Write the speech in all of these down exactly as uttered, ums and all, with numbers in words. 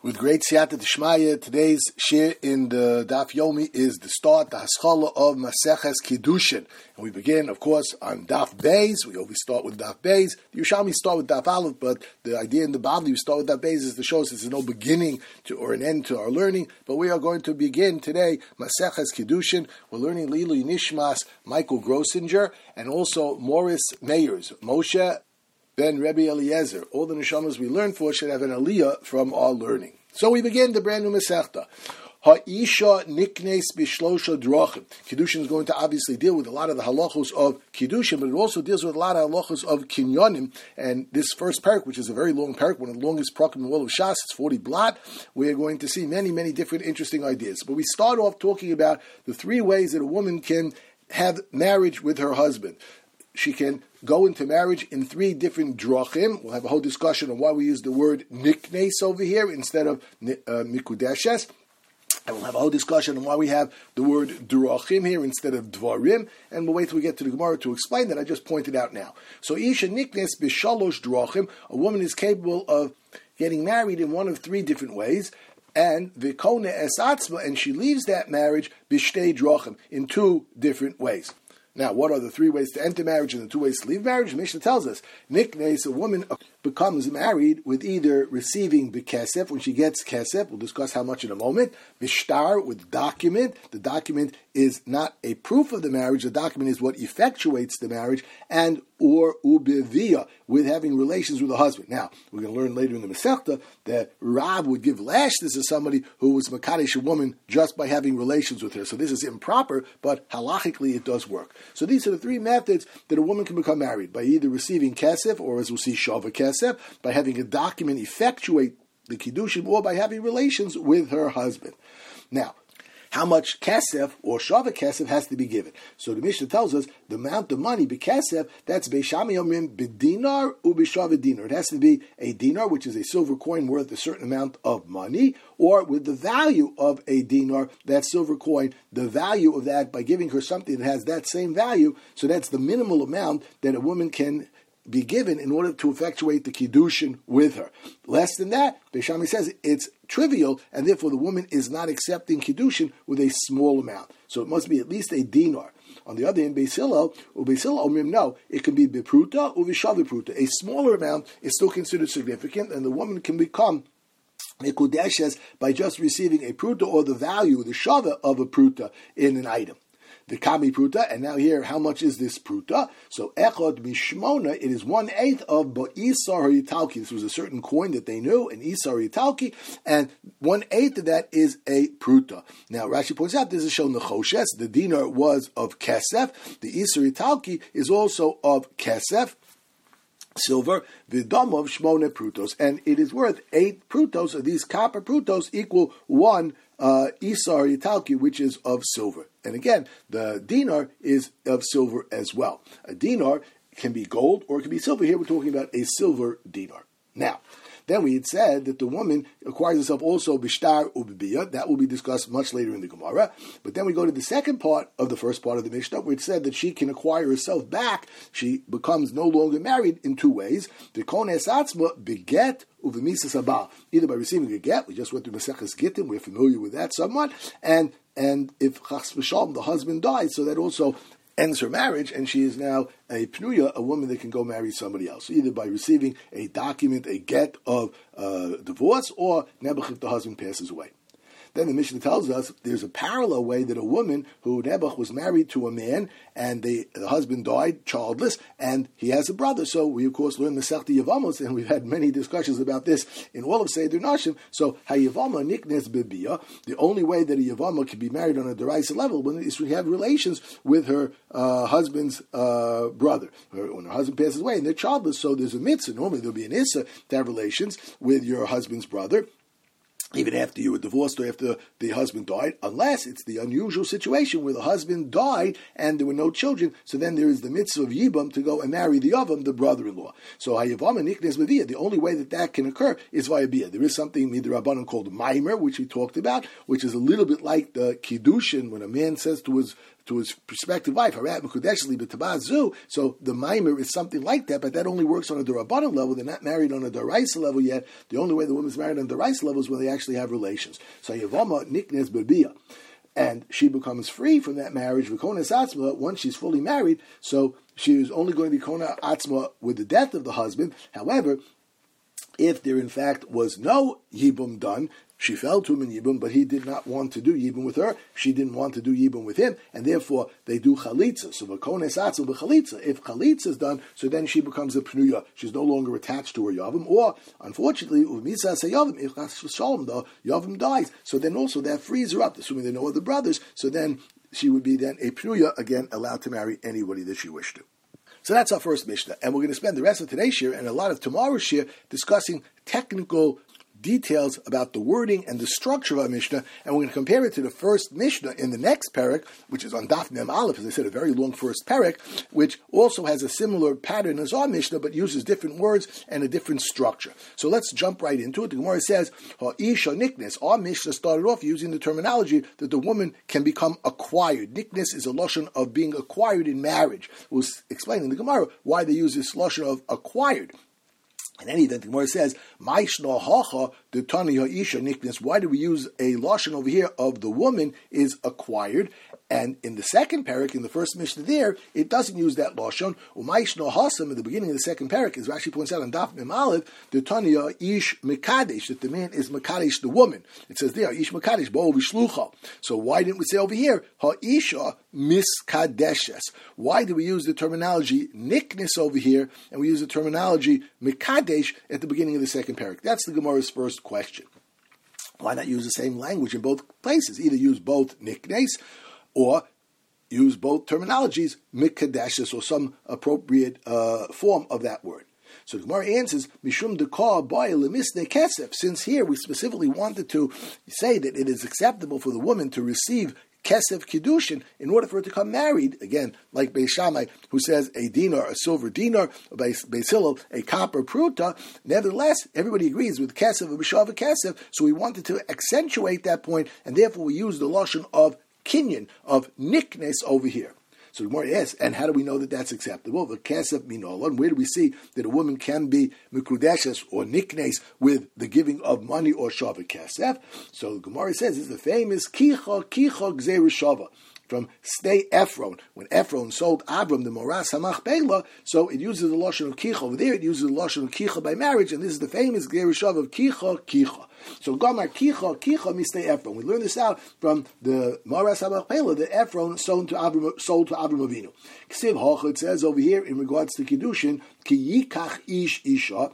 With great siyata d'shmaya, today's shir in the Daf Yomi is the start, the haskalah of Maseches Kiddushin. And we begin, of course, on Daf Beis. We always start with Daf Beis. The Yerushalmi start with Daf Aleph, but the idea in the Bavli, we start with Daf Beis, is to show us there's no beginning to or an end to our learning. But we are going to begin today, Maseches Kiddushin. We're learning Lilu Nishmas, Michael Grossinger, and also Morris Meyers, Moshe Ben Rebbe Eliezer. All the neshamas we learn for should have an aliyah from our learning. So we begin the brand new Masechta. Ha'isha niknes bishlosha drachim. Kiddushin is going to obviously deal with a lot of the halachos of Kiddushin, but it also deals with a lot of halachos of Kinyonim. And this first parak, which is a very long parak, one of the longest parakim in the world of Shas, it's forty blot, we are going to see many, many different interesting ideas. But we start off talking about the three ways that a woman can have marriage with her husband. She can go into marriage in three different drachim. We'll have a whole discussion on why we use the word niknes over here instead of uh, mikudeshes. And we'll have a whole discussion on why we have the word drachim here instead of dvarim. And we'll wait till we get to the Gemara to explain that I just pointed out now. So isha niknes b'shalosh drachim. A woman is capable of getting married in one of three different ways. And vikone es atzma, and she leaves that marriage b'shtei drachim, in two different ways. Now, what are the three ways to enter marriage and the two ways to leave marriage? Mishnah tells us, niknes, a woman becomes married with either receiving b'kesef, when she gets kesef, we'll discuss how much in a moment, b'shtar, with document. The document is not a proof of the marriage, the document is what effectuates the marriage, and or ubevia, with having relations with a husband. Now, we're going to learn later in the Masechta that Rav would give lashlis to somebody who was makadesh a woman just by having relations with her. So this is improper, but halachically it does work. So these are the three methods that a woman can become married, by either receiving kesef, or as we'll see, shava kesef, by having a document effectuate the kiddushin, or by having relations with her husband. Now, how much kesef or shava kesef has to be given? So the Mishnah tells us the amount of money b'kesef, that's beishami omrim b'dinar u'b'shava dinar. It has to be a dinar, which is a silver coin worth a certain amount of money, or with the value of a dinar, that silver coin, the value of that, by giving her something that has that same value. So that's the minimal amount that a woman can be given in order to effectuate the kiddushin with her. Less than that, Beis Shammai says it's trivial, and therefore the woman is not accepting kiddushin with a small amount. So it must be at least a dinar. On the other hand, Beis Hillel, or Beis Hillel omrim, no, it can be bepruta or vishavipruta. A smaller amount is still considered significant, and the woman can become mikudeshes by just receiving a pruta, or the value, the shava of a pruta in an item. The kami pruta, and now here, how much is this pruta? So echod mishmona, it is one eighth of ba'isar yitalki. This was a certain coin that they knew, an isar yitalki, and one eighth of that is a pruta. Now Rashi points out this is shown the choshes. The dinar was of kesef. The isar yitalki is also of kesef, silver, vidam of shmone prutos, and it is worth eight prutos. So these copper prutos equal one uh, isar yitalki, which is of silver. And again, the dinar is of silver as well. A dinar can be gold or it can be silver. Here we're talking about a silver dinar. Now, then we had said that the woman acquires herself also bishtar ubibiyah. That will be discussed much later in the Gemara. But then we go to the second part of the first part of the Mishnah, where it said that she can acquire herself back. She becomes no longer married in two ways. The kones atzma beget uv'misas haba, either by receiving a get. We just went through Maseches Gittin. We're familiar with that somewhat. And and if chas v'shalom, the husband dies, so that also ends her marriage, and she is now a pnuya, a woman that can go marry somebody else, either by receiving a document, a get of uh, divorce, or nebuch if the husband passes away. Then the Mishnah tells us there's a parallel way that a woman who Nebuch was married to a man, and the, the husband died childless, and he has a brother. So we, of course, learn Masechta Yevamos, and we've had many discussions about this in all of Seder Nashim. So Hayevama niknes bebia, the only way that a Yevama can be married on a deraisa level is when you have relations with her uh, husband's uh, brother. Her, when her husband passes away, and they're childless, so there's a mitzvah. Normally there'll be an issa to have relations with your husband's brother, even after you were divorced or after the husband died, unless it's the unusual situation where the husband died and there were no children, so then there is the mitzvah of Yibam to go and marry the Yavam, the brother-in-law. So Hayavam and Niknes Baviyah, the only way that that can occur is via Biyah. There is something, Midrabanan, called Maimer, which we talked about, which is a little bit like the Kiddushin, when a man says to his to his prospective wife. So the mimer is something like that, but that only works on a Durabanan level. They're not married on a Daraisa level yet. The only way the woman's married on a Daraisa level is when they actually have relations. So Yavama Niknes Babia. And she becomes free from that marriage, V'kones Atzma, once she's fully married. So she is only going to be Kona Atzma with the death of the husband. However, if there in fact was no Yibum done, she fell to him in Yibum, but he did not want to do Yibum with her. She didn't want to do Yibum with him, and therefore they do Chalitza. So V'kones Atzma b'Chalitza. If Chalitza is done, so then she becomes a Pnuya. She's no longer attached to her Yavim. Or, unfortunately, Uvmisa say Yavim, if Shalom, the Yavim dies. So then also that frees her up, assuming there are no other brothers. So then she would be then a Pnuya, again, allowed to marry anybody that she wished to. So that's our first Mishnah. And we're going to spend the rest of today's shir and a lot of tomorrow's shir discussing technical details about the wording and the structure of our Mishnah, and we're going to compare it to the first Mishnah in the next parak, which is on Daf Mem Aleph, as I said, a very long first parak, which also has a similar pattern as our Mishnah, but uses different words and a different structure. So let's jump right into it. The Gemara says, Ha'isha niknes. Our Mishnah started off using the terminology that the woman can become acquired. Niknes is a lashon of being acquired in marriage. We'll explain in the Gemara why they use this lashon of acquired. In any event, the Gemara says, "Ma'ishna hacha the tani ha'isha niknes." Why do we use a lashon over here of the woman is acquired? And in the second parak, in the first Mishnah there, it doesn't use that lashon. U'ma'ishna hasam at the beginning of the second parak, as Rashi points out on Daf Mem Aleph, the tani ha'ish mekadesh, that the man is mekadesh the woman. It says there, ish mekadesh bo v'shlucha. So why didn't we say over here ha'isha miskadeshes? Why do we use the terminology niknes over here, and we use the terminology mekadesh at the beginning of the second parak? That's the Gemara's first question. Why not use the same language in both places? Either use both niknes or use both terminologies, mikadeshes, or some appropriate uh, form of that word. So the Gemara answers, Mishum dekar boy lemisne kesef. Since here we specifically wanted to say that it is acceptable for the woman to receive kesef kiddushin in order for her to become married, again, like Beis Shammai, who says a dinar, a silver dinar, or Beis Hillel, a copper pruta. Nevertheless, everybody agrees with kesef and b'shava kesef, so we wanted to accentuate that point, and therefore we use the lashon of kinyan, of niknes over here. So the Gemara asks, and how do we know that that's acceptable? The kesef minolon. Where do we see that a woman can be mikudeshes or niknes with the giving of money or shava kesef? So the Gemara says it's the famous kicha kicha gzeir shava from Stay Ephron. When Ephron sold Abram the Moras Hamachpelah, so it uses the lashon of kicha over there. It uses the lashon of kicha by marriage, and this is the famous gzeir shava of kicha kicha. So Gamar Kicha Kicha Mistei Ephron. We learn this out from the Moras Hamachpelah that Ephron sold to Abram, sold to Abram Avinu. Ksiv Hocha, it says over here in regards to Kiddushin, Ki Yikach Ish Isha,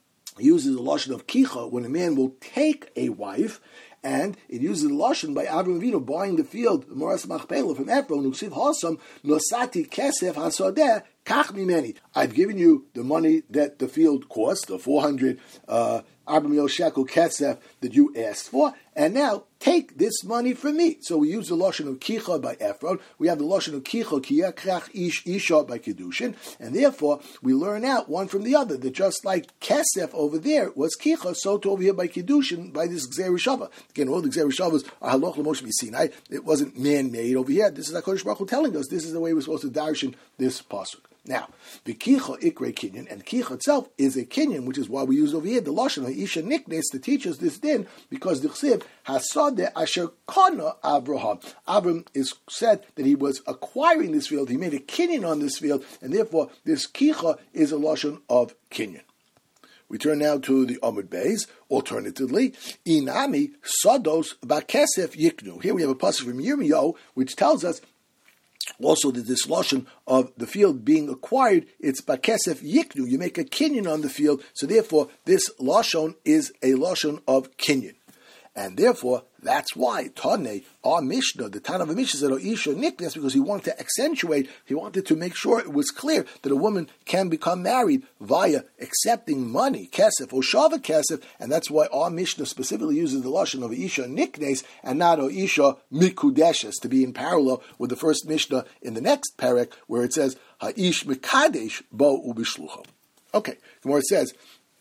uses the lashon of Kicha when a man will take a wife, and it uses the lashon by Avram Avinu buying the field, the Moras Hamachpelah from Ephron, Ksiv Hosam Nosati Kesef Hasodeh Kach Mimeni. I've given you the money that the field cost, the four hundred uh, Abram shekel kesef that you asked for, and now take this money from me. So we use the lashon of kicha by Ephron. We have the lashon of kicha kiyakach ish isha by kedushin, and therefore we learn out one from the other that just like kesef over there was kicha, so to over here by kedushin by this gzeir shava. Again, all the gzeir shavas are haloch l'moshe b'sinai. It wasn't man-made over here. This is HaKadosh Baruch Hu telling us this is the way we're supposed to darshan this pasuk. Now, the kicha ikre kinyan, and kicha itself is a kinyan, which is why we use over here the lashon ha'isha niknes to teach us this din, because the chsiv hasadeh asher kana Abraham. Abram is said that he was acquiring this field. He made a kinyan on this field, and therefore this kicha is a lashon of kinyan. We turn now to the Amud Beis. Alternatively, inami sados bakesef yiknu. Here we have a passage from Yirmiyahu which tells us also that this lashon of the field being acquired, it's bakesef yiknu. You make a kinyan on the field, so therefore this lashon is a lashon of kinyan. And therefore, that's why Tanei, our Mishnah, the Tana of the Mishnah said, Isha Niknes, because he wanted to accentuate, he wanted to make sure it was clear that a woman can become married via accepting money, kesef, or shava kesef, and that's why our Mishnah specifically uses the lashon of Isha Niknes and not Isha Mikudeshes, to be in parallel with the first Mishnah in the next parak, where it says, Ha'ish Mikadesh Bo Ubishlucho. Okay, Gemara says,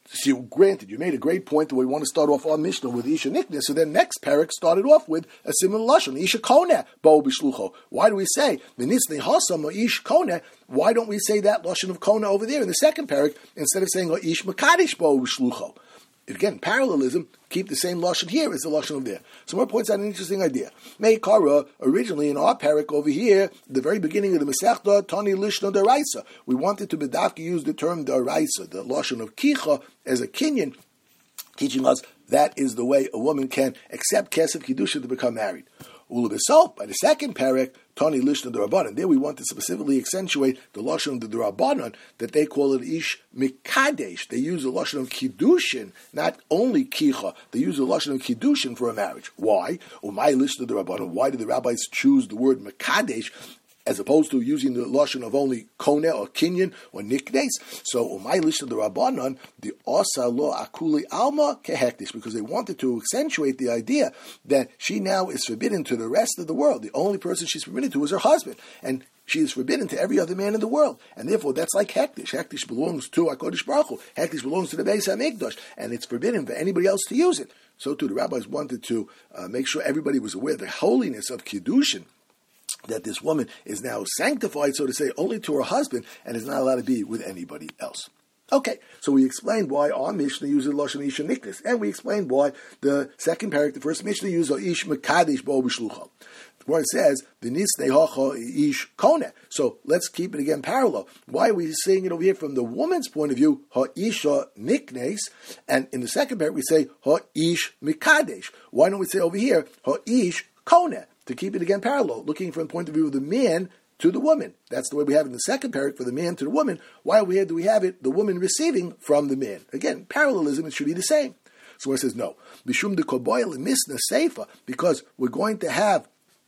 So granted, you made a great point that we want to start off our Mishnah with Isha Niknes, so then next parak started off with a similar lashon, Isha Koneh, Bo Bishlucho. Why do we say, V'nisnei Hasam Ish Koneh, why don't we say that lashon of Koneh over there in the second parak, instead of saying Ish Makadish Bo Bishlucho? Again, parallelism, keep the same lashon here as the lashon over there. So more points out an interesting idea. Meikara, originally in our parak over here, the very beginning of the Masechta, Tani Lishna Daraisa, we wanted to bedafki use the term Daraisa, the lashon of Kicha, as a kinyan, teaching us that is the way a woman can accept Kesef Kiddusha to become married. Ulubisol, by the second parak, Tani Lishna Darabanan. There we want to specifically accentuate the lashon of the Darabanan, that they call it Ish Mikadesh. They use the lashon of Kiddushin, not only Kicha. They use the lashon of Kiddushin for a marriage. Why? Umay Lishna Darabanan. Why did the rabbis choose the word Mikadesh as opposed to using the lashon of only koneh or kinyan or niknes? So umay lishna the rabbanon the asa lo akuli alma kehektish, because they wanted to accentuate the idea that she now is forbidden to the rest of the world. The only person she's forbidden to is her husband, and she is forbidden to every other man in the world, and therefore that's like hektish. Hektish belongs to HaKadosh Baruch Hu. Hektish belongs to the Beis HaMikdash, and it's forbidden for anybody else to use it. So too, the rabbis wanted to uh, make sure everybody was aware of the holiness of Kiddushin, that this woman is now sanctified, so to say, only to her husband, and is not allowed to be with anybody else. Okay, so we explained why our Mishnah uses Lashon Isha Niknes, and we explained why the second paragraph, the first Mishnah, uses Ish Mekadesh Bo B'Shlucha, where it says, V'nisnei Hacha Ish Koneh. So let's keep it again parallel. Why are we saying it over here from the woman's point of view, Ha Isha Niknes, and in the second paragraph we say, Ha Ish Mekadesh? Why don't we say over here, Ha Ish Koneh? To keep it again parallel, looking from the point of view of the man to the woman. That's the way we have it in the second paragraph for the man to the woman. Why over here do we have it, the woman receiving from the man? Again, parallelism, it should be the same. So it says, no. Bishum de koboil misna seifa, because we're going to have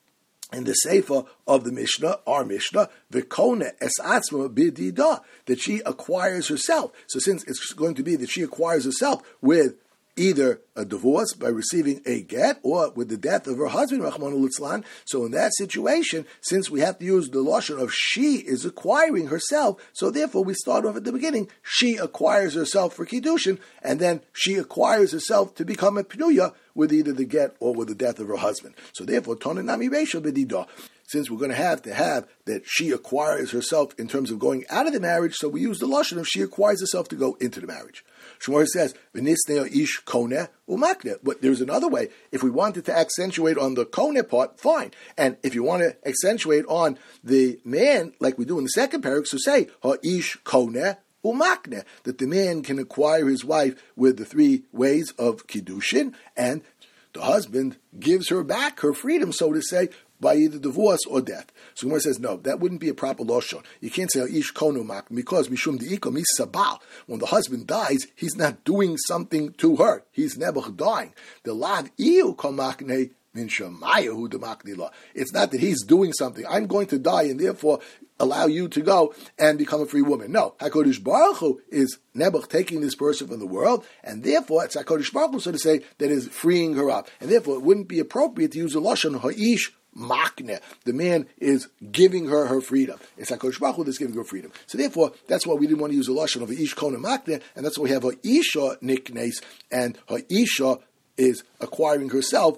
in the seifa of the Mishnah, our Mishnah, v'kona es atzma b'dida, that she acquires herself. So since it's going to be that she acquires herself with either a divorce by receiving a get or with the death of her husband, Rahmanu Litzlan. So in that situation, since we have to use the lashon of she is acquiring herself, so therefore we start off at the beginning, she acquires herself for Kiddushin, and then she acquires herself to become a Pnuya with either the get or with the death of her husband. So therefore, Tonanami Reisha B'didah. Since we're going to have to have that she acquires herself in terms of going out of the marriage, so we use the lashon of she acquires herself to go into the marriage. Shmuel says, "V'nisnei ish koneh umakneh." But there's another way. If we wanted to accentuate on the koneh part, fine. And if you want to accentuate on the man, like we do in the second paragraph, so say ha ish koneh umakneh, that the man can acquire his wife with the three ways of kiddushin, and the husband gives her back her freedom, so to say, by either divorce or death. So Gemara says, no, that wouldn't be a proper lashon. You can't say ish konu mak, because mishum de'ikom is sabal. When the husband dies, he's not doing something to her. He's never dying. The lav iu komakne min shemayahu demakni la. It's not that he's doing something. I'm going to die, and therefore allow you to go and become a free woman. No, HaKadosh Baruch Hu is Nebuch taking this person from the world, and therefore it's HaKadosh Baruch Hu, so to say, that is freeing her up. And therefore it wouldn't be appropriate to use a lashon ha'ish makne. The man is giving her her freedom. It's HaKadosh Baruch Hu that's giving her freedom. So therefore, that's why we didn't want to use a lashon of ha'ish kona makne, and that's why we have ha'isha niknes, and ha'isha is acquiring herself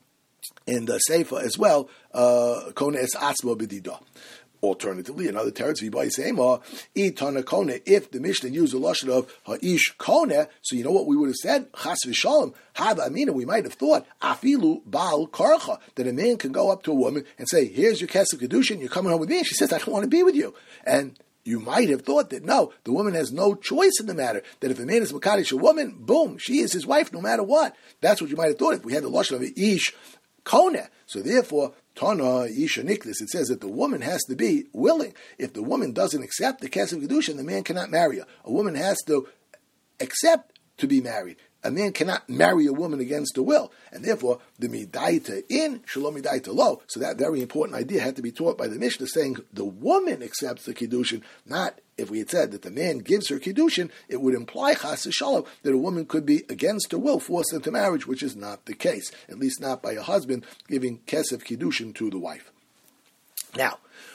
in the Seifa as well, kona es atzma b'didah. Alternatively, another teretz v'bay seima itana kone. If the Mishnah used a lashon of ha'ish kone, so you know what we would have said? Chas v'shalom hava amina. We might have thought afilu bal karcha, that a man can go up to a woman and say, "Here's your kesef kedushin. You're coming home with me." And she says, "I don't want to be with you." And you might have thought that no, the woman has no choice in the matter. That if a man is makadosh a woman, boom, she is his wife no matter what. That's what you might have thought if we had the lashon of ish kone. So therefore, Tana Isha Niklis, it says that the woman has to be willing. If the woman doesn't accept the Kesef Kedushin, the man cannot marry her. A woman has to accept to be married. A man cannot marry a woman against her will. And therefore, the Midaita in, Shalom Midaita lo. So that very important idea had to be taught by the Mishnah, saying the woman accepts the Kedushin, not if we had said that the man gives her Kiddushin, it would imply Chas Shalom that a woman could be against her will forced into marriage, which is not the case, at least not by a husband giving Kesef Kiddushin to the wife. Now,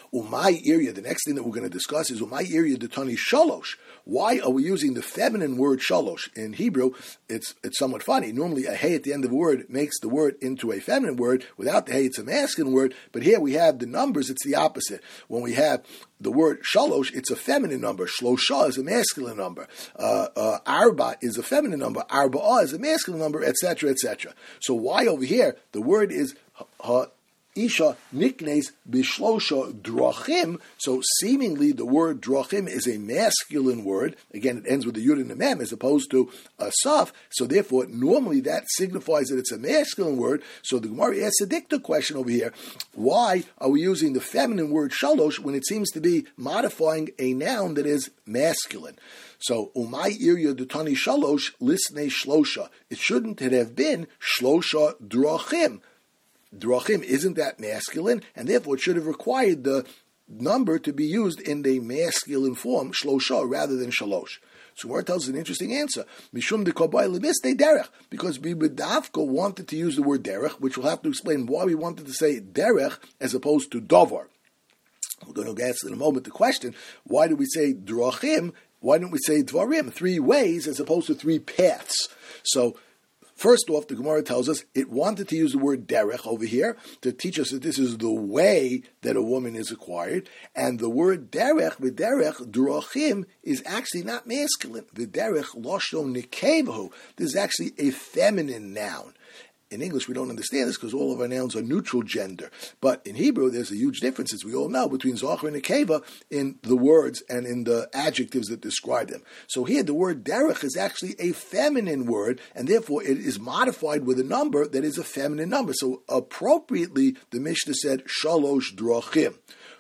Umay area, the next thing that we're going to discuss is Umay area detani shalosh. Why are we using the feminine word shalosh? In Hebrew, it's it's somewhat funny. Normally, a hey at the end of a word makes the word into a feminine word. Without the hey, it's a masculine word. But here we have the numbers, it's the opposite. When we have the word shalosh, it's a feminine number. Shlosha is a masculine number. Uh, uh, arba is a feminine number. Arba'ah is a masculine number, et cetera, et cetera. So why over here, the word is ha, Isha niknes bishlosha drachim. So seemingly the word drachim is a masculine word. Again, it ends with a yud and a mem as opposed to a saf. So therefore, normally that signifies that it's a masculine word. So the Gemara asks a dicta question over here. Why are we using the feminine word shalosh when it seems to be modifying a noun that is masculine? So, umay irya dutani shalosh lisnei shlosha. It shouldn't have been shlosha drachim. Drachim, isn't that masculine? And therefore it should have required the number to be used in the masculine form, shlosha, rather than shalosh. So Gemara tells us an interesting answer. Mishum de kabay lebiste derech, because Bibedavka wanted to use the word derech, which we'll have to explain why we wanted to say derech as opposed to davar. We're going to answer in a moment the question, why do we say drachim? Why don't we say dvarim? Three ways as opposed to three paths. So, first off, the Gemara tells us it wanted to use the word derech over here to teach us that this is the way that a woman is acquired. And the word derech, v'derech, drachim, is actually not masculine. V'derech, loshon nikevahu. This is actually a feminine noun. In English, we don't understand this because all of our nouns are neutral gender. But in Hebrew, there's a huge difference, as we all know, between Zachar and Nekeva in the words and in the adjectives that describe them. So here, the word derech is actually a feminine word, and therefore it is modified with a number that is a feminine number. So appropriately, the Mishnah said, shalosh drachim.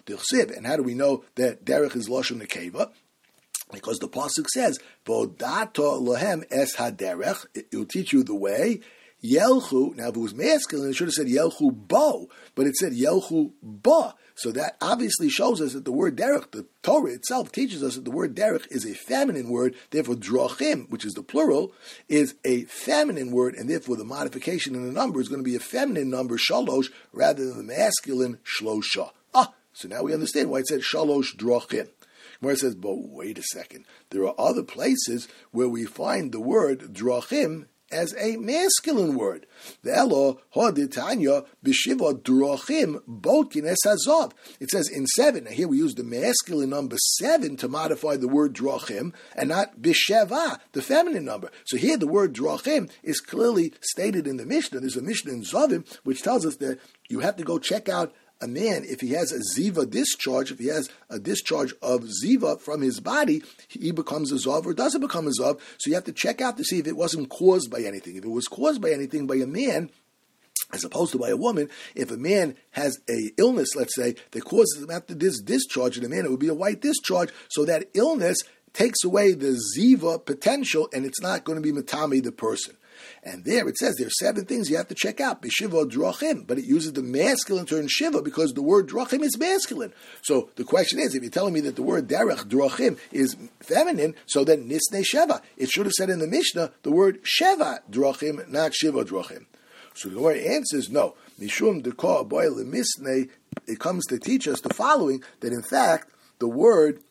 And how do we know that derech is Lashon Nekeva? Because the pasuk says, Vodato lohem es haderech, it will teach you the way. Yelchu, now if it was masculine, it should have said Yelchu bo, but it said Yelchu ba. So that obviously shows us that the word derech, the Torah itself teaches us that the word derech is a feminine word, therefore drachim, which is the plural, is a feminine word, and therefore the modification in the number is going to be a feminine number, shalosh, rather than the masculine shlosha. Ah, so now we understand why it said shalosh drachim. Gemara says, but wait a second, there are other places where we find the word drachim as a masculine word. The Elo Hoditanya Bishiva Drachim Botkin Es Hazov. It says in seven. Now here we use the masculine number seven to modify the word Drachim, and not Bisheva, the feminine number. So here the word Drachim is clearly stated in the Mishnah. There's a Mishnah in Zovim which tells us that you have to go check out a man, if he has a ziva discharge, if he has a discharge of ziva from his body, he becomes a zav or doesn't become a zav. So you have to check out to see if it wasn't caused by anything. If it was caused by anything by a man, as opposed to by a woman, if a man has a illness, let's say, that causes him after this discharge in a man, it would be a white discharge. So that illness takes away the ziva potential, and it's not going to be matami the person. And there it says there are seven things you have to check out. Bishiva drachim, but it uses the masculine term shiva because the word drachim is masculine. So the question is, if you're telling me that the word derech drachim is feminine, so then nisne sheva. It should have said in the Mishnah the word sheva drachim, not shiva drachim. So the Gemara answers no. Mishum deka boy lemisne. It comes to teach us the following: that in fact the word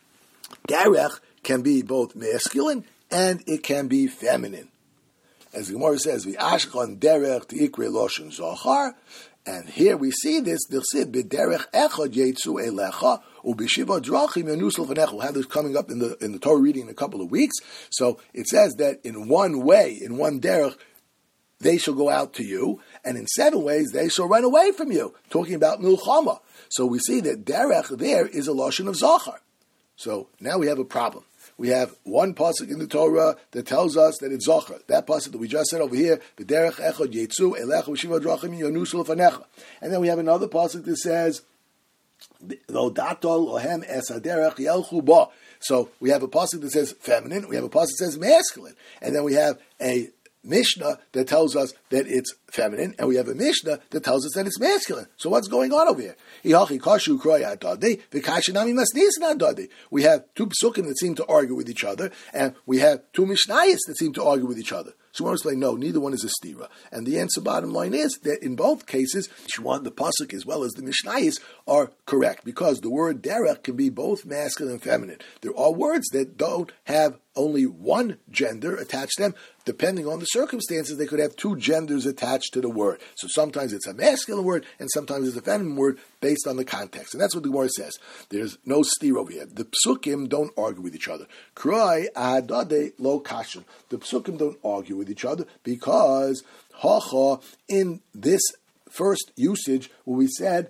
derech can be both masculine and it can be feminine. As the Gemara says, "V'ashkon derech t'ikre loshen zachar," and here we see this. They'll say, "B'derech echad yetzu elecha u'b'shiva drachim yanusel v'necha." We'll have this coming up in the in the Torah reading in a couple of weeks. So it says that in one way, in one derech, they shall go out to you, and in seven ways they shall run away from you. Talking about milchama. So we see that derech there is a loshen of zachar. So now we have a problem. We have one pasuk in the Torah that tells us that it's zachar. That pasuk that we just said over here, "B'derech echad yetzu elecha v'shiva drachim yanusu lefanecha." And then we have another pasuk that says, "Lo datol lohem es haderech yelchu ba." So we have a pasuk that says feminine. We have a pasuk that says masculine, and then we have a Mishnah that tells us that it's feminine, and we have a Mishnah that tells us that it's masculine. So what's going on over here? We have two psukim that seem to argue with each other, and we have two Mishnayos that seem to argue with each other. So we want to explain, no, neither one is a stira. And the answer, bottom line, is that in both cases, Shwan, the pasuk as well as the Mishnayos are correct, because the word derech can be both masculine and feminine. There are words that don't have only one gender attached to them. Depending on the circumstances, they could have two genders attached to the word. So sometimes it's a masculine word, and sometimes it's a feminine word based on the context. And that's what the Gemara says. There's no steer over here. The psukim don't argue with each other. Kroi ahadade lo kashin. The psukim don't argue with each other because hacha, in this first usage, where we said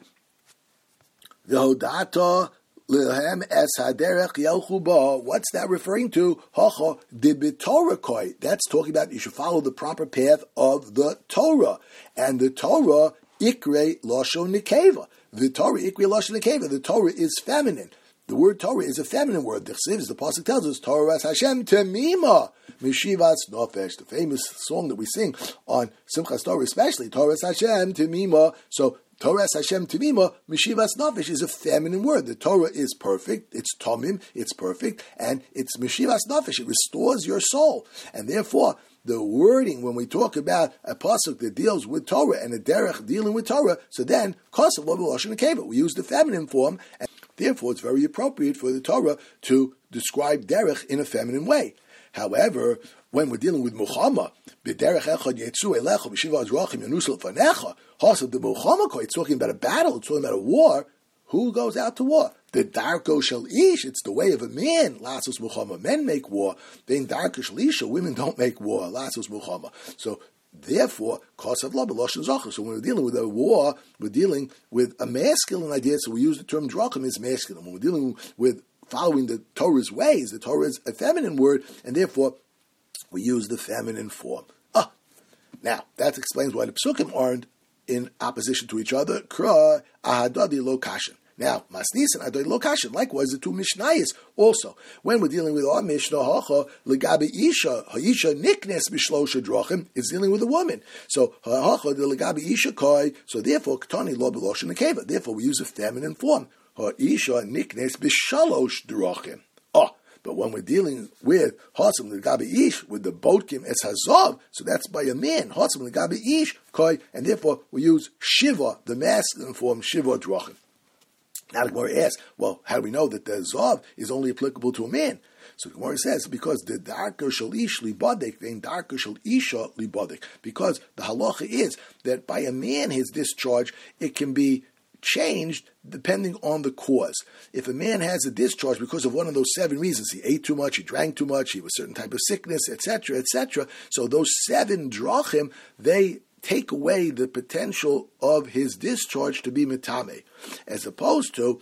the hodata lehem es haderech yelchu ba. What's that referring to? Hacha de b'torakoi. That's talking about you should follow the proper path of the Torah, and the Torah ikre lashon nekeva. The Torah ikre lashon nekeva. The Torah is feminine. The word Torah is a feminine word. The Chsiv, the pasuk tells us, Torah as Hashem temima mishivas nofesh. The famous song that we sing on Simchas Torah, especially Torah as Hashem temima. So Torah as Hashem temima mishivas nofesh is a feminine word. The Torah is perfect. It's tomim. It's perfect, and it's mishivas nofesh. It restores your soul, and therefore the wording when we talk about a pasuk that deals with Torah and a derech dealing with Torah, so then kosav lo b'lashon nekeva. We use the feminine form, and therefore it's very appropriate for the Torah to describe derech in a feminine way. However, when we're dealing with Muhammad, b'derech echad yetzu elecha b'shiva azrachim yanusel fanecha, hasav the Muhammad, it's talking about a battle, it's talking about a war. Who goes out to war? The darko shel ish, it's the way of a man. Lasos Muhammad, men make war. Then darko shel isha, women don't make war. Lasos Muhammad. So therefore, kosav la b'lashon zachar. So when we're dealing with a war, we're dealing with a masculine idea. So we use the term drachim as masculine. When we're dealing with following the Torah's ways, the Torah is a feminine word, and therefore we use the feminine form. Ah, now that explains why the psukim aren't in opposition to each other. Kra ahadadi lo kashin. Now, Masnis and Adoi Lokashin, likewise the two Mishnayos also. When we're dealing with our Mishnah, Hacha, Legabi Isha, Ha'isha Niknes Bishlosha Drachim, is dealing with a woman. So, Hacha, the Legabi Isha Koi, so therefore, Ketani Lo Belosha Nekeva. Therefore, we use a feminine form. Ha'isha Niknes Bishalosh Drachim. Oh, but when we're dealing with Hatzim Legabi Ish, with the Botkim Es Hazav, so that's by a man, Hatzim Legabi Ish Koi, and therefore we use Shiva, the masculine form, Shiva Drachim. Now the Gemara asks, well, how do we know that the Zav is only applicable to a man? So the Gemara says, because the darker shel ish libadek, then darker shel isha libadek. Because the halacha is that by a man his discharge, it can be changed depending on the cause. If a man has a discharge because of one of those seven reasons, he ate too much, he drank too much, he was a certain type of sickness, et cetera, et cetera. So those seven drachim, they take away the potential of his discharge to be mitame, as opposed to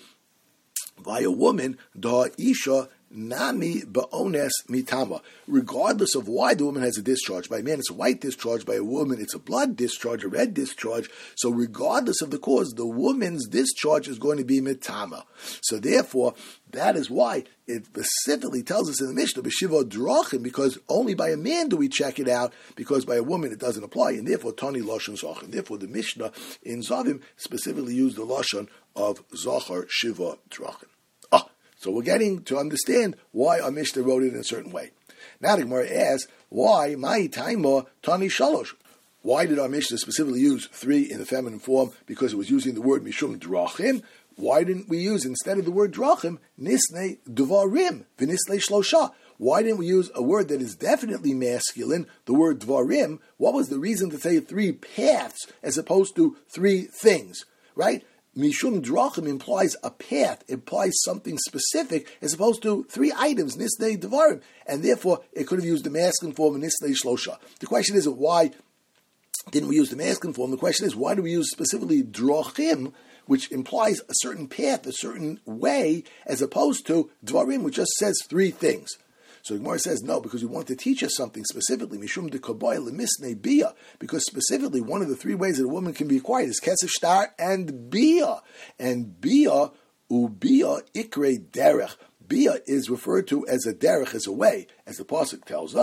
by a woman, da isha nami ba'ones mitama. Regardless of why the woman has a discharge, by a man it's a white discharge, by a woman it's a blood discharge, a red discharge. So regardless of the cause, the woman's discharge is going to be mitama. So therefore, that is why it specifically tells us in the Mishnah, b'shiva drachim, because only by a man do we check it out, because by a woman it doesn't apply, and therefore tani lashon zachar. Therefore, the Mishnah in Zavim specifically used the lashon of zachar shiva drachim. Ah, so we're getting to understand why our Mishnah wrote it in a certain way. Now the Gemara asks, why my taima tani shalosh? Why did our Mishnah specifically use three in the feminine form? Because it was using the word mishum drachim. Why didn't we use, instead of the word drachim, nisnei dvarim, v'nisnei shlosha? Why didn't we use a word that is definitely masculine, the word dvarim? What was the reason to say three paths as opposed to three things, right? Mishum drachim implies a path, implies something specific, as opposed to three items, nisnei dvarim, and therefore it could have used the masculine form of nisnei shlosha. The question isn't why didn't we use the masculine form? The question is, why do we use specifically drachim, which implies a certain path, a certain way, as opposed to dvarim, which just says three things? So the Gemara says, no, because we want to teach us something specifically, mishum de kaboy lemisnei bia, because specifically one of the three ways that a woman can be acquired is kesef shtar and bia. And bia, ubia ikre derech. Bia is referred to as a derech, as a way, as the pasuk tells us,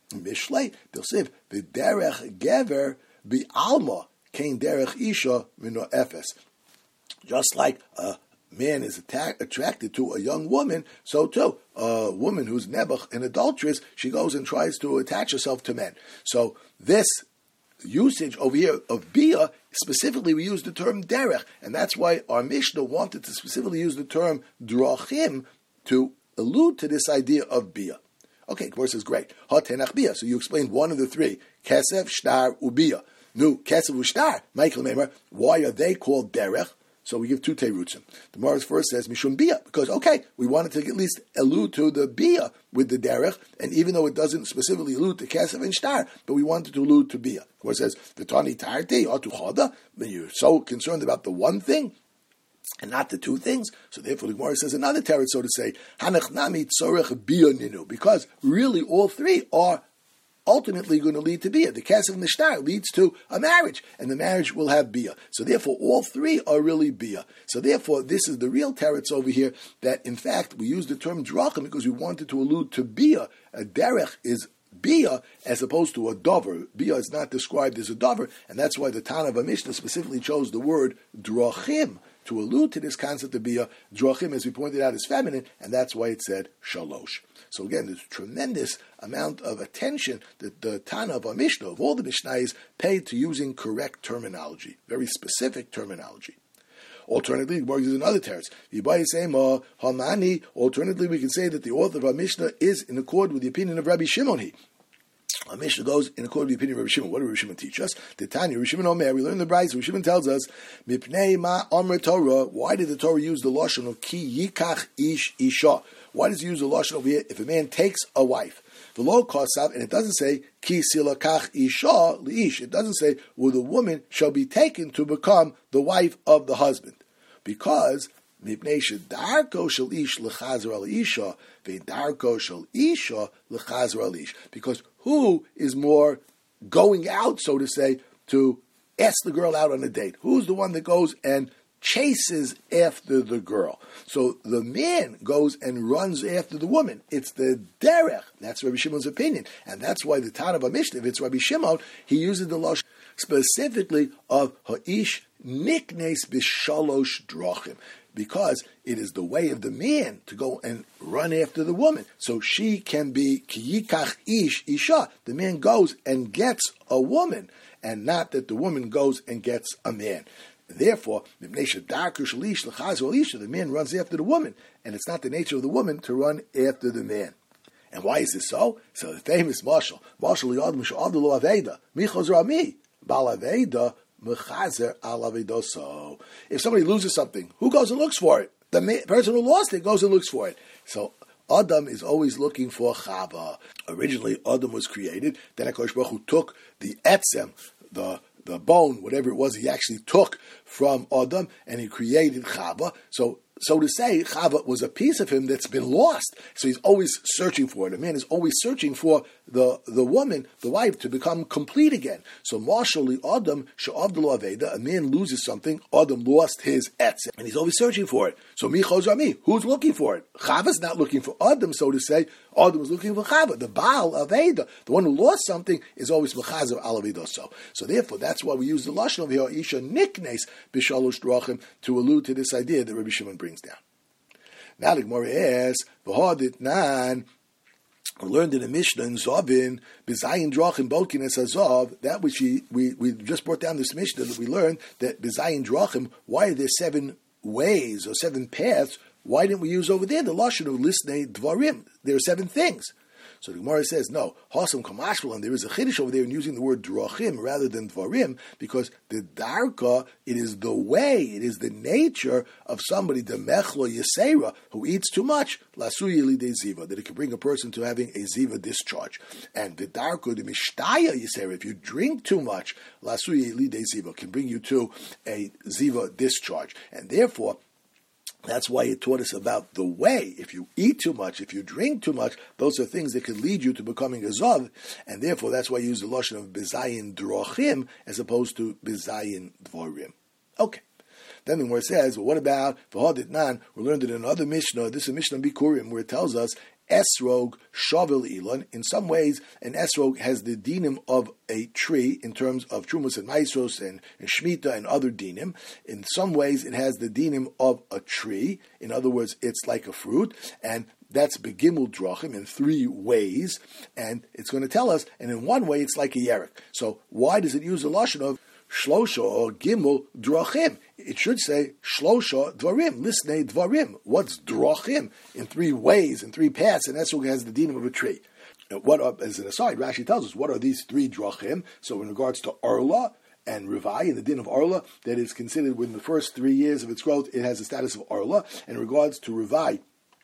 Mishlei, Dilsiv, V'derech gever bi'alma, kein derech isha mino efes. Just like a man is attack, attracted to a young woman, so too, a woman who's nebuch, an adulteress, she goes and tries to attach herself to men. So this usage over here of bia, specifically we use the term derech, and that's why our Mishnah wanted to specifically use the term drachim to allude to this idea of bia. Okay, Gemara says, great. Ha tenach bia. So you explained one of the three. Kesef, shtar, ubia. Nu, kesef, ushtar. Michael Meimer, why are they called derech? So we give two terutzim. The Gemara first says, mishum bia, because, okay, we wanted to at least allude to the bia with the derech, and even though it doesn't specifically allude to kesef and shtar, but we wanted to allude to bia. The Gemara says, v'tani tarti, atu chada, when you're so concerned about the one thing, and not the two things. So therefore the Gemara says another teretz, so to say, hanach nami tzorech bia ninu, because really all three are ultimately going to lead to bia. The kesef and the shtar leads to a marriage, and the marriage will have bia. So therefore, all three are really bia. So therefore, this is the real teretz over here, that in fact, we use the term drachim because we wanted to allude to bia. A derech is bia as opposed to a dover. Bia is not described as a dover, and that's why the Tana of Mishnah specifically chose the word drachim to allude to this concept of bia. Drachim, as we pointed out, is feminine, and that's why it said shalosh. So again, there's a tremendous amount of attention that the Tana of our Mishnah, of all the Mishnayos, paid to using correct terminology, very specific terminology. Alternatively, Gemara uses another teretz. Alternatively, we can say that the author of our Mishnah is in accord with the opinion of Rabbi Shimon. Our Mishnah goes in accord with the opinion of Rabbi Shimon. What did Rabbi Shimon teach us? The Tanya, Rabbi Shimon Omer, we learn the Brayos. Rabbi Shimon tells us, Mipnei ma Omer Torah. Why did the Torah use the lashon of ki yikach ish isha? Why does it use the lashon over here? If a man takes a wife, the law kosav, and it doesn't say ki silakach isha liish. It doesn't say well the woman shall be taken to become the wife of the husband, because mipnei shedarko shel ish lechazer al isha ve'darko shel isha lechazer al ish. Because who is more going out, so to say, to ask the girl out on a date? Who's the one that goes and chases after the girl? So the man goes and runs after the woman. It's the derech. That's Rabbi Shimon's opinion. And that's why the Tana of Mishnah, if it's Rabbi Shimon, he uses the lashon specifically of ha'ish niknes b'shalosh drachim, because it is the way of the man to go and run after the woman. So she can be ki yikach ish isha. The man goes and gets a woman, and not that the woman goes and gets a man. Therefore, the man runs after the woman, and it's not the nature of the woman to run after the man. And why is this so? So the famous mashal, mashal yad mishal lo aveda, michos rami, bal aveda mechazer al avedoso. If somebody loses something, who goes and looks for it? The ma- person who lost it goes and looks for it. So Adam is always looking for Chava. Originally, Adam was created. Then HaKadosh Baruch Hu took the etzem, the the bone, whatever it was, he actually took from Adam, and he created Chava. So, so to say, Chava was a piece of him that's been lost. So he's always searching for it. A man is always searching for the, the woman, the wife, to become complete again. So, Marshali Adam, Sha'avdalo Aveda, a man loses something, Adam lost his etzem, and he's always searching for it. So, Michos Rami, who's looking for it? Chava's not looking for Adam, so to say. Adam was looking for Chava. The Baal Aveda, the one who lost something, is always Mechazer al Avedoso. So therefore, that's why we use the lashon over here, Isha Niknes B'Shalosh Drachim, to allude to this idea that Rabbi Shimon brings down. Now the Gemara asks, V'hodit nan, we learned in the Mishnah in Zovin, B'zayin Drachim Bolkin Es Hazov, that which we, we, we just brought down this Mishnah that we learned, that B'zayin Drachim, why are there seven ways or seven paths? Why didn't we use over there the lashon of lisnei dvarim? There are seven things. So the Gemara says, no, Hasam Kamashmalan, there is a chiddush over there in using the word drachim rather than dvarim, because the darka, it is the way, it is the nature of somebody, the mechlo yesera, who eats too much, lasuya lidei ziva, that it can bring a person to having a ziva discharge. And the darka, the mishtaya yesera, if you drink too much, lasuya lidei ziva, can bring you to a ziva discharge. And therefore, that's why it taught us about the way. If you eat too much, if you drink too much, those are things that could lead you to becoming a zav, and therefore that's why I use the lashon of bezayin drochim as opposed to bezayin dvorim. Okay. Then the Gemara says, well, what about v'hodit nan? We learned it in another Mishnah. This is Mishnah Bikurim, where it tells us esrog shavil ilan. In some ways, an esrog has the dinim of a tree in terms of trumas and maisros and, and shmita and other dinim. In some ways, it has the dinim of a tree. In other words, it's like a fruit, and that's begimul drachim in three ways, and it's going to tell us, and in one way, it's like a yerek. So why does it use the lashon of shlosha or gimul drachim? It should say shlosha dvarim, lisnei dvarim. What's drachim? In three ways, in three paths, and esrog has the dinim of a tree. Now, what are, as an aside, Rashi tells us, what are these three drachim? So in regards to Arla and Rivai, in the din of Arla, that is considered within the first three years of its growth, it has the status of Arla. And in regards to Rivai,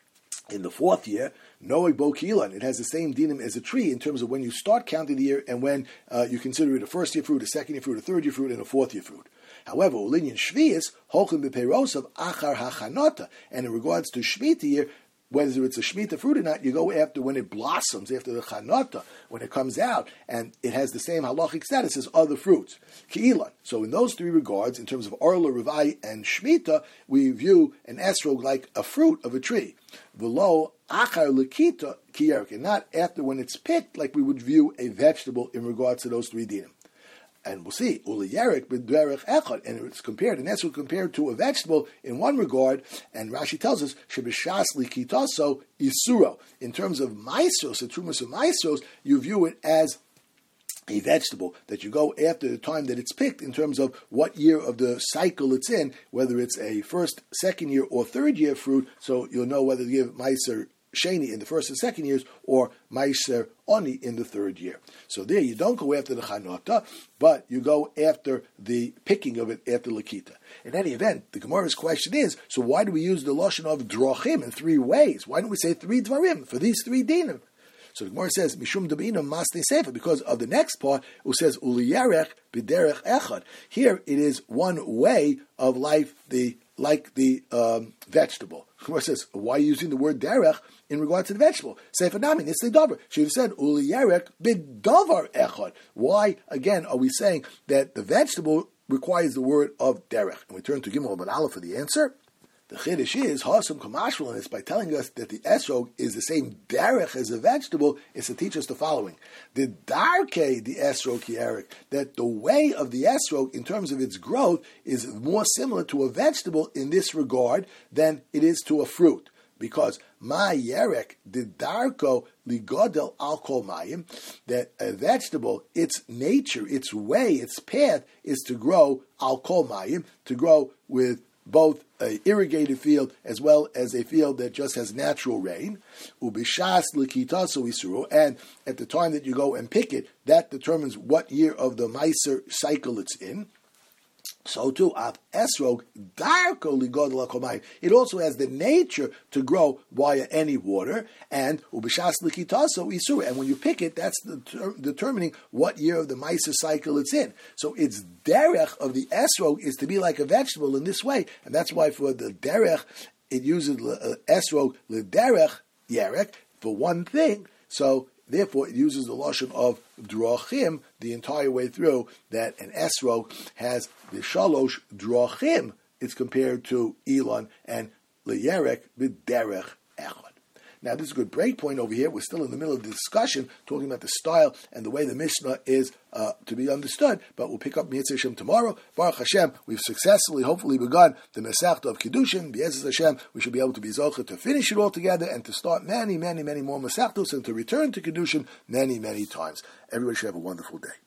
in the fourth year, Noe Bokilan, it has the same dinim as a tree in terms of when you start counting the year and when uh, you consider it a first year fruit, a second year fruit, a third year fruit, and a fourth year fruit. However, Ulinyan Shvius, Holchem Beperosav Achar Hachanota, and in regards to Shmita year, whether it's a Shemitah fruit or not, you go after when it blossoms, after the Chanata, when it comes out, and it has the same halachic status as other fruits. Ki'ilan. So in those three regards, in terms of Arla, Rivai, and Shemitah, we view an esrog like a fruit of a tree. Below, Achar Lekita Kiyerek, and not after when it's picked, like we would view a vegetable in regards to those three dinim. And we'll see, Uli Yerek b'derech echad, and it's compared, an esrog compared to a vegetable in one regard, and Rashi tells us, shebishas likitaso isuro. In terms of maisros, the trumas of maisros, you view it as a vegetable, that you go after the time that it's picked in terms of what year of the cycle it's in, whether it's a first, second year, or third year fruit, so you'll know whether to give maiser Sheni in the first and second years, or Maiser Oni in the third year. So there you don't go after the Chanota, but you go after the picking of it after Lakita. In any event, the Gemara's question is, so why do we use the Lashon of Drochim in three ways? Why don't we say three Dvarim for these three dinim? So the Gemara says, Mishum Dabinam Masne Sefer, because of the next part, who says, Uliyerech B'derech Echad. Here it is one way of life, the like the um, vegetable. The Gemara says, why are you using the word derech in regard to the vegetable? Sefer Namin, it's the davar. She would have said, Uliyerech B'davar Echad. Why, again, are we saying that the vegetable requires the word of derech? And we turn to Gimel But Aleph for the answer. The chiddush is Hasam Kamashmal in this by telling us that the esrog is the same derech as a vegetable. Is to teach us the following: the darke the esrog kierik, that the way of the esrog in terms of its growth is more similar to a vegetable in this regard than it is to a fruit. Because my yerek the darko ligodel alkol mayim, that a vegetable, its nature, its way, its path is to grow alkol mayim, to grow with both an irrigated field as well as a field that just has natural rain. Ubishas likitaso isuru, and at the time that you go and pick it, that determines what year of the Meiser cycle it's in. So too, av esrog darko ligodel akomayim. It also has the nature to grow via any water, and ubishas likitaso isur. And when you pick it, that's the ter- determining what year of the Meiser cycle it's in. So its derech of the esrog is to be like a vegetable in this way, and that's why for the derech it uses uh, esrog lederech yerek for one thing. So therefore, it uses the lashon of drachim the entire way through, that an esrog has the shalosh drachim. It's compared to Elon and leyerek b'derech echad. Now, this is a good break point over here. We're still in the middle of the discussion, talking about the style and the way the Mishnah is uh, to be understood, but we'll pick up Mitzvah Hashem tomorrow. Baruch Hashem, we've successfully, hopefully, begun the Masechta of Kiddushin. B'ezras Hashem, we should be able to be zocher to finish it all together and to start many, many, many more Masechtos and to return to Kiddushin many, many times. Everybody should have a wonderful day.